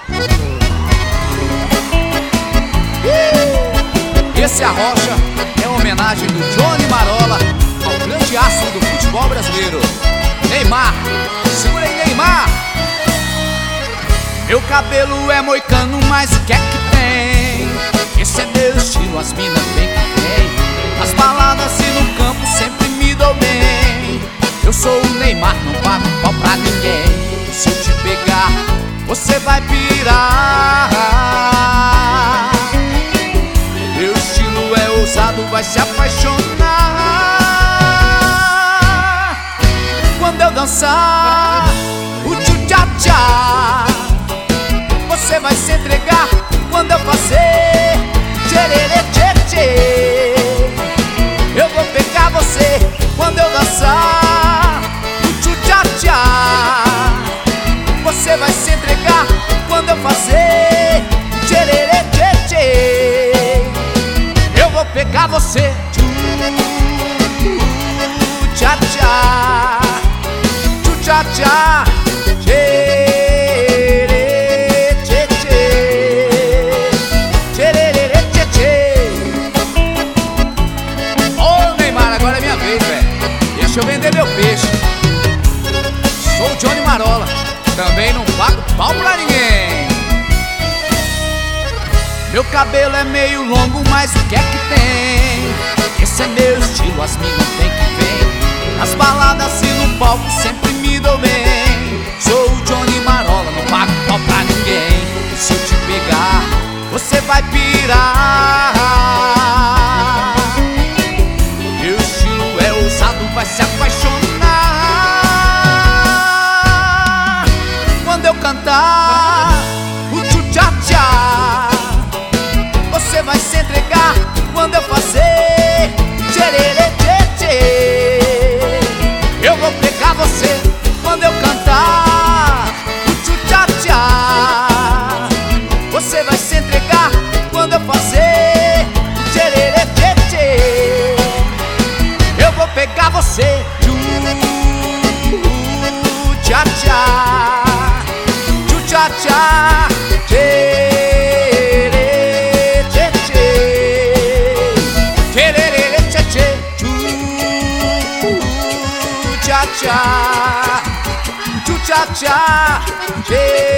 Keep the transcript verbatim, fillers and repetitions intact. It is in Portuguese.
Esse Arrocha é uma homenagem do Johnny Marola ao grande astro do futebol brasileiro, Neymar. Segura aí, Neymar. Meu cabelo é moicano, mas o que é que tem? Esse é meu estilo, as minas vem que vem. Nas baladas e no campo sempre me dou bem. Eu sou o Neymar, não pago pau pra ninguém. Se eu te pegar, você vai pirar. Meu estilo é ousado, vai se apaixonar. Quando eu dançar o tchu-tchá-tchá, você vai se entregar. Quando eu fazer tchererê tchê-tchê, eu vou pegar você. Quando eu dançar o tchu-tchá-tchá, você vai se entregar. Quando eu fazer tchererê tchê-tchê, eu vou pegar você. Tchu-tchá-tchá, tchu-tchá-tchá, tchererê tchê-tchê, tchererê tchê-tchê. Ô Neymar, agora é minha vez, velho. Deixa eu vender meu peixe. Sou o Johnny Marola, também não pago pau pra ninguém. Meu cabelo é meio longo, mas o que é que tem? Esse é meu estilo, as minas vem que vem. Nas baladas e no palco sempre me dou bem. Sou o Johnny Marola, não pago pau pra ninguém. E se eu te pegar, você vai pirar. Meu estilo é ousado, vai se apaixonar. Quando eu cantar o tchu-tchá-tchá, você vai se entregar. Quando eu fazer tchererê tchê-tchê, eu vou pegar você. Quando eu cantar o tchu-tchá-tchá, você vai se entregar. Quando eu fazer tchererê tchê-tchê, eu vou pegar você. Tchu-tchá-tchá, tchu-tchá-tchá, tchererê tchê-tchê, tchererê tchê-tchê, tchu-tchá-tchá, tchu-tchá-tchá, tchererê.